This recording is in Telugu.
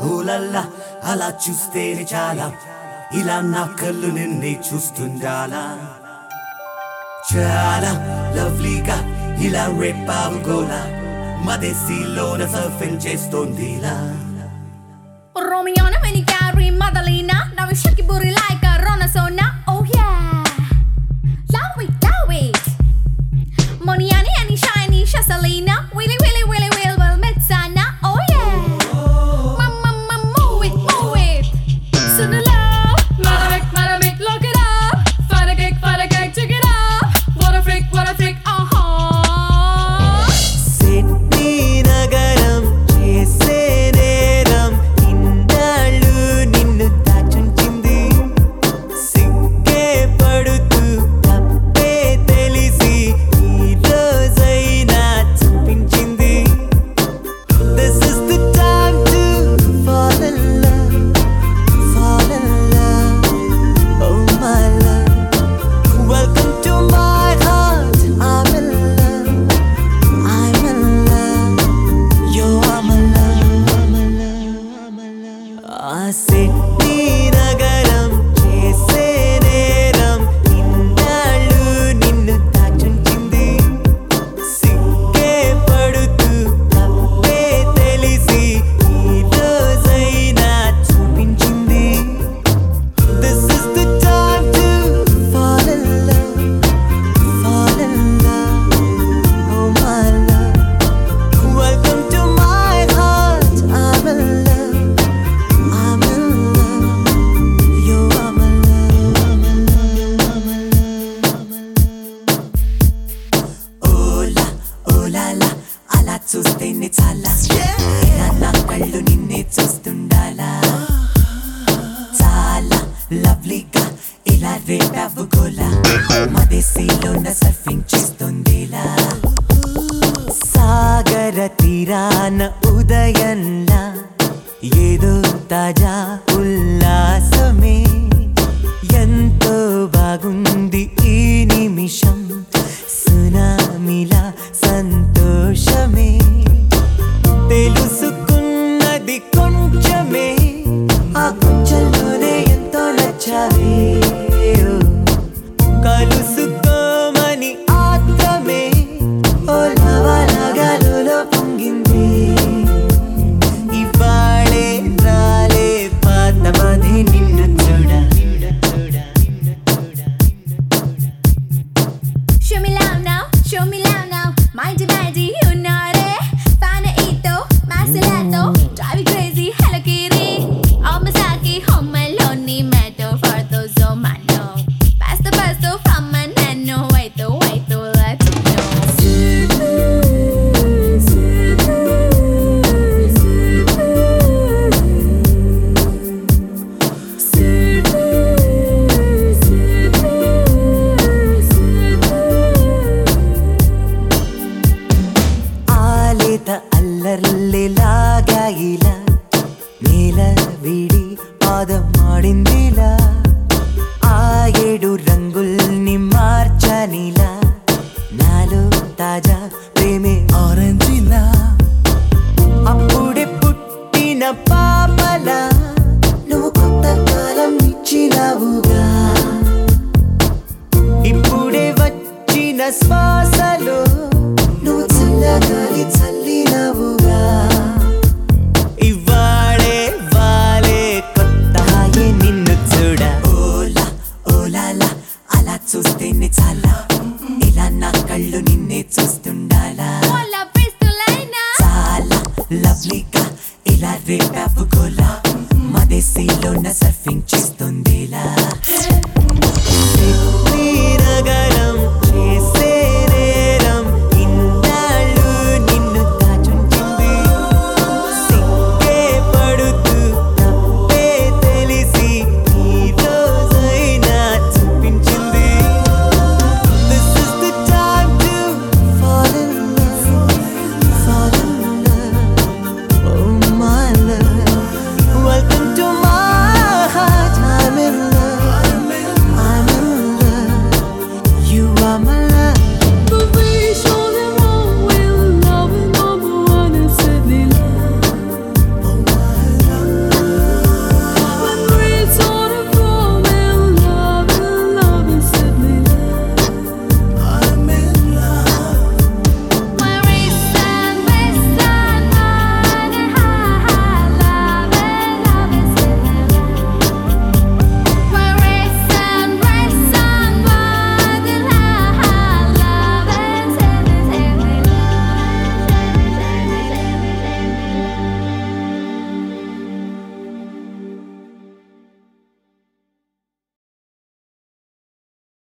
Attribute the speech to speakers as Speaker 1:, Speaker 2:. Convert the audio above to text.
Speaker 1: ఓలల్లా అలా చూస్తేనే చాలా ఇలా నా కళ్ళు నిన్నే చూస్తుండాలా చాలా లవ్లీగా ఇలా రేపావు గోలా మదేశీలోన సర్ఫింగ్ చేస్తోందిలా
Speaker 2: Romeo na many carry Madalena now we shake your booty like a Ronasona oh yeah love it money and shiny Shasalina willy well Metsana oh yeah mama move it soon love Madamic look it up fight a cake check it up what a freak
Speaker 3: Sydney nagaram chese neram innalu ninnu tachunchindi sigge padutu tappe telisi ee rozaina chupinchindi this is the time to fall in love oh my love welcome to my heart I'm in love you are my love Sydney nagaram chese neram innalu ninnu tachunchindi sigge padutu tappe telisi ee rozaina chupinchindi this is the time to fall in love oh my love welcome to my heart I'm in love you are my love ఓలా లా అలా చూస్తేనే చాలా ఇలా నా కళ్ళు నిన్నే చూస్తుండాలా చాలా లవ్లీగా ఇలా రేపావు గోలా మదేశీలోన సర్ఫింగ్ చేస్తుందిలా సాగర తీరాన ఉదయంలా ఏదో తాజా ఉల్లాసమే ఎంతో బాగుంది ఈ నిమిషం సునామిలా సంతోషమే తెలుసుకున్నది కొంచెమే ఆ కొంచెంలోనే ఎంతో నచ్చావే కలుసుకోమని ఆత్రమే ఓ లవలగలులో పొంగింది ఇవాళే రాలే పాతమది నిన్ను చూడ
Speaker 2: show me love now mind you know it fana ito masalato drive you crazy hello kitty omasaki home alone meto for those oh man no pasto from man no wait to let you
Speaker 3: ఆలేత అల్లర్లేలాగా ఇలా నేల విడి పాదం ఆడిందిలా ఆ ఏడు రంగుల్ని మార్చనిలా నాలో తాజా ప్రేమే ఆరెంజిలా అప్పుడే పుట్టిన పాపలా నువ్వు కొత్త కాలం ఇచ్చినావుగా ఇప్పుడే వచ్చిన శ్వాసలో నువ్వు చల్లగాలి చల్లినవుగా ఇవాళే వాలే కొత్త హాయే నిన్ను చూడ ఓలాలా అలా చూస్తేనే చాలా ఇలా నా కళ్ళు నిన్నే చూస్తుండాలా
Speaker 2: hola pistolina
Speaker 3: చాలా లవ్లీగా ఇలా రేపావు గోలా మదేశీలోన సర్ఫింగ్ చేస్తుందిలా Sydney